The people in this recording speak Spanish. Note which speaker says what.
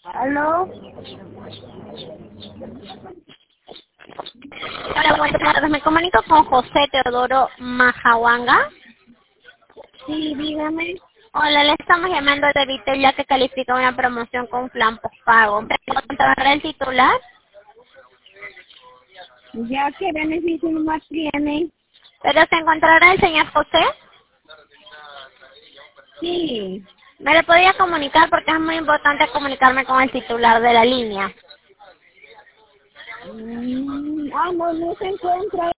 Speaker 1: ¿Aló?
Speaker 2: Hola, buenas tardes. Me comunico con José Teodoro Majahuanga.
Speaker 1: Sí, dígame.
Speaker 2: Hola, le estamos llamando de Vitel ya que califica una promoción con plan postpago. ¿Me encontrará el titular?
Speaker 1: ¿Ya qué beneficio más tiene?
Speaker 2: ¿Pero se encontrará el señor José?
Speaker 1: Sí.
Speaker 2: ¿Me lo podría comunicar? Porque es muy importante comunicarme con el titular de la línea.
Speaker 1: No se encuentra.